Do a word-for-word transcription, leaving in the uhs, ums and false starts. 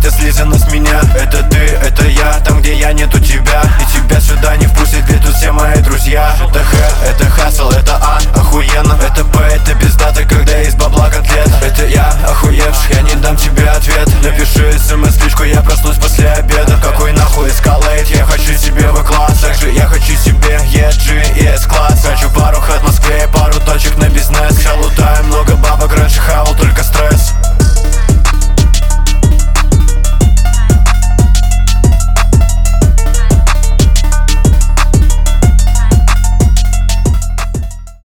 хотя слизано с меня. Это ты, это я, там где я нету тебя. И тебя сюда не впустят, где тут все мои друзья.